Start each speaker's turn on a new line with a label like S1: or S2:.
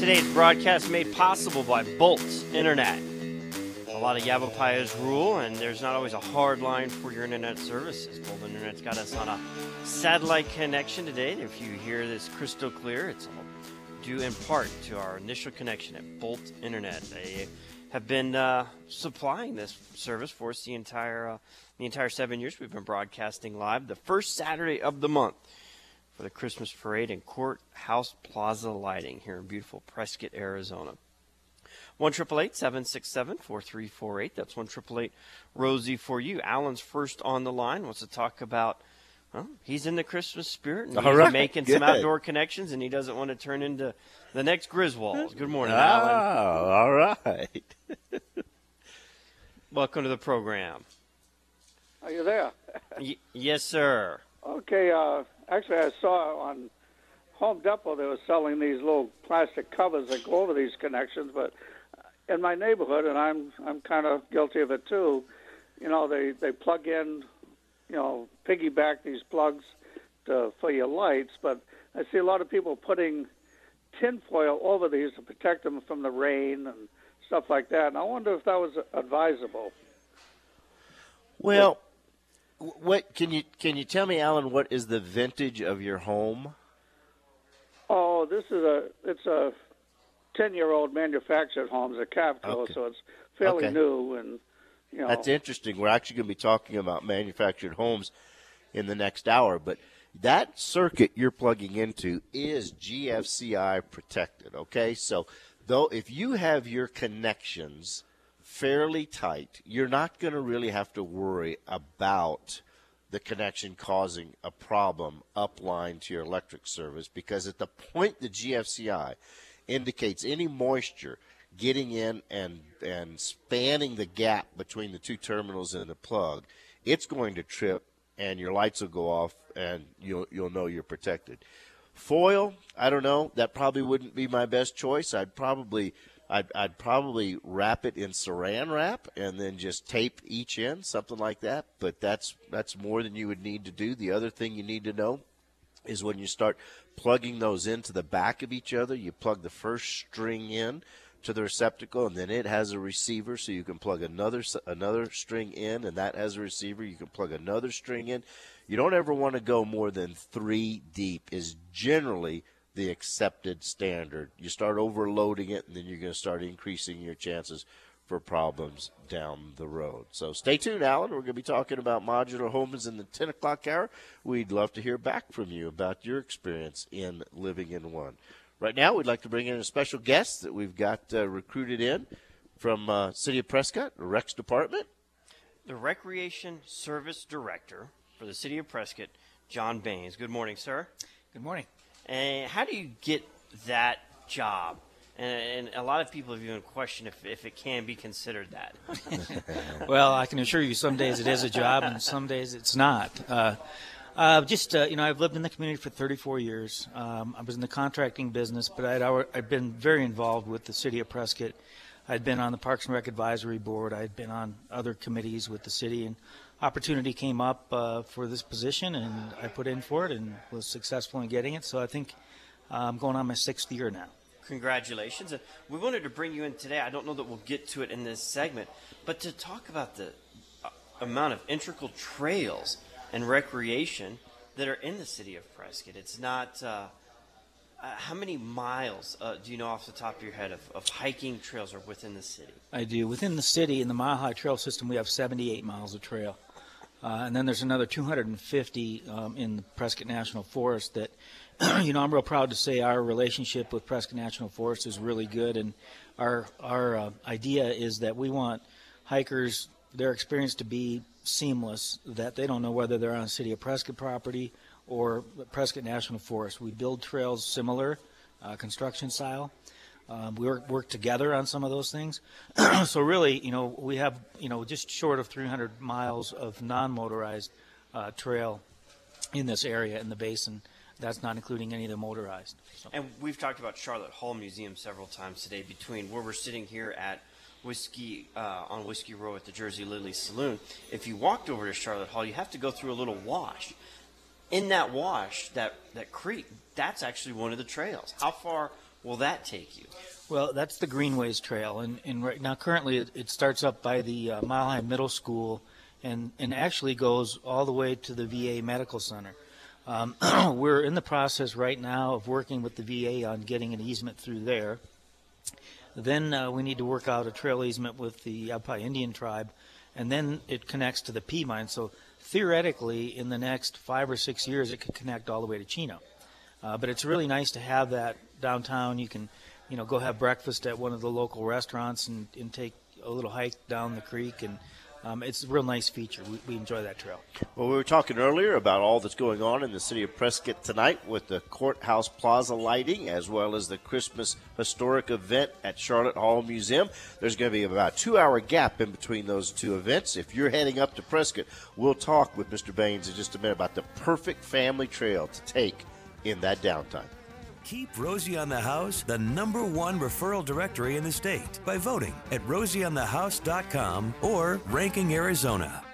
S1: Today's broadcast made possible by Bolt Internet. A lot of Yavapai's rule, and there's not always a hard line for your internet services. Bolt Internet's got us on a satellite connection today. If you hear this crystal clear, it's all due in part to our initial connection at Bolt Internet. They have been supplying this service for us the entire 7 years we've been broadcasting live, the first Saturday of the month for the Christmas parade and Courthouse Plaza lighting here in beautiful Prescott, Arizona. 1-888-767-4348. That's 1-888-ROSIE for you. Alan's first on the line. Wants to talk about, well, he's in the Christmas spirit and he's making some outdoor connections, and he doesn't want to turn into the next Griswolds. Good morning, Alan.
S2: All right.
S1: Welcome to the program.
S3: Are you there?
S1: Yes, sir.
S3: Okay. Actually, I saw on Home Depot they were selling these little plastic covers that go over these connections. But in my neighborhood, and I'm kind of guilty of it too, they plug in, piggyback these plugs for your lights. But I see a lot of people putting tinfoil over these to protect them from the rain and stuff like that. And I wonder if that was advisable.
S2: Well, what can you tell me, Alan? What is the vintage of your home?
S3: Oh, it's a 10-year-old manufactured home. It's a Cavco,
S2: Okay.
S3: so it's fairly new, and
S2: That's interesting. We're actually going to be talking about manufactured homes in the next hour, but that circuit you're plugging into is GFCI protected. Okay, so though if you have your connections fairly tight, you're not going to really have to worry about the connection causing a problem upline to your electric service, because at the point the GFCI indicates any moisture getting in and spanning the gap between the two terminals in the plug, it's going to trip and your lights will go off and you'll know you're protected. Foil, I don't know. That probably wouldn't be my best choice. I'd probably wrap it in saran wrap and then just tape each end, something like that. But that's more than you would need to do. The other thing you need to know is when you start plugging those into the back of each other, you plug the first string in to the receptacle, and then it has a receiver, so you can plug another string in, and that has a receiver. You can plug another string in. You don't ever want to go more than 3 deep is generally the accepted standard. You start overloading it, and then you're going to start increasing your chances for problems down the road. So stay tuned, Alan. We're going to be talking about modular homes in the 10 o'clock hour. We'd love to hear back from you about your experience in living in one. Right now, we'd like to bring in a special guest that we've got recruited in from City of Prescott, the Recs Department.
S1: The Recreation Service Director for the City of Prescott, John Baines. Good morning, sir.
S4: Good morning.
S1: And how do you get that job? And a lot of people have even questioned if it can be considered that.
S4: Well, I can assure you some days it is a job and some days it's not. I've lived in the community for 34 years. I was in the contracting business, but I'd been very involved with the City of Prescott. I'd been on the Parks and Rec Advisory Board. I'd been on other committees with the city, and opportunity came up for this position, and I put in for it and was successful in getting it. So I think I'm going on my 6th year now.
S1: Congratulations. We wanted to bring you in today. I don't know that we'll get to it in this segment, but to talk about the amount of integral trails and recreation that are in the City of Prescott. It's not how many miles do you know off the top of your head of hiking trails are within the city? I do.
S4: Within the city, in the Mile High Trail system, we have 78 miles of trail. And then there's another 250 in the Prescott National Forest that, I'm real proud to say our relationship with Prescott National Forest is really good. And our idea is that we want hikers, their experience to be seamless, that they don't know whether they're on City of Prescott property or Prescott National Forest. We build trails similar, construction style. We work together on some of those things. So really, we have, just short of 300 miles of non-motorized trail in this area in the basin. That's not including any of the motorized. So.
S1: And we've talked about Charlotte Hall Museum several times today, between where we're sitting here at on Whiskey Row at the Jersey Lily Saloon. If you walked over to Charlotte Hall, you have to go through a little wash. In that wash, that creek, that's actually one of the trails. How far will that take you?
S4: Well, that's the Greenways Trail, and right now currently it starts up by the Mile High Middle School, and actually goes all the way to the VA Medical Center. We're in the process right now of working with the VA on getting an easement through there. Then we need to work out a trail easement with the Yavapai Indian tribe, and then it connects to the P mine. So theoretically, in the next 5 or 6 years, it could connect all the way to Chino. But it's really nice to have that downtown. You can, go have breakfast at one of the local restaurants and take a little hike down the creek, and it's a real nice feature. We enjoy that trail.
S2: Well, we were talking earlier about all that's going on in the city of Prescott tonight with the Courthouse Plaza lighting as well as the Christmas historic event at Charlotte Hall Museum. There's going to be about a 2-hour gap in between those two events. If you're heading up to Prescott, we'll talk with Mr. Baines in just a minute about the perfect family trail to take in that downtime.
S5: Keep Rosie on the House the #1 referral directory in the state by voting at rosieonthehouse.com or Ranking Arizona.